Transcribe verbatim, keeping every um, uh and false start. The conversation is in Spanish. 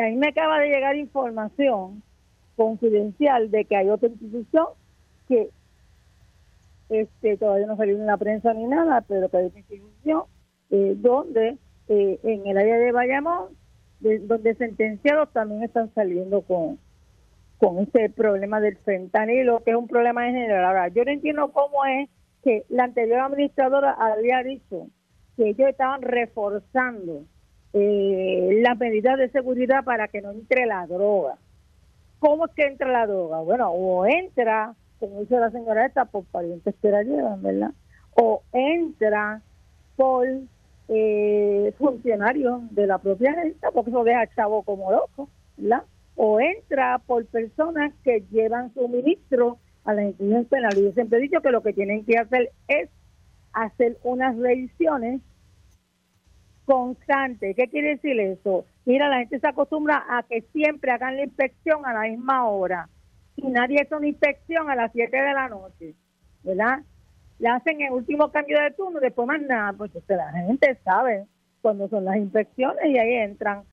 a mí me acaba de llegar información confidencial de que hay otra institución que este todavía no salió en la prensa ni nada, pero que hay otra institución eh, donde eh, en el área de Bayamón, de, donde sentenciados también están saliendo con con este problema del fentanilo, que es un problema en general. Ahora, yo no entiendo cómo es que la anterior administradora había dicho que ellos estaban reforzando eh, las medidas de seguridad para que no entre la droga. ¿Cómo es que entra la droga? Bueno, o entra, como dice la señora esta, por parientes que la llevan, ¿verdad? O entra por eh, funcionarios de la propia agencia, porque eso deja al chavo como loco, ¿verdad? O entra por personas que llevan suministro a las instituciones penales. Yo siempre he dicho que lo que tienen que hacer es hacer unas revisiones constantes. ¿Qué quiere decir eso? Mira, la gente se acostumbra a que siempre hagan la inspección a la misma hora y nadie hace una inspección a las siete de la noche, ¿verdad? Le hacen el último cambio de turno y después más nada, pues usted, la gente sabe cuándo son las inspecciones y ahí entran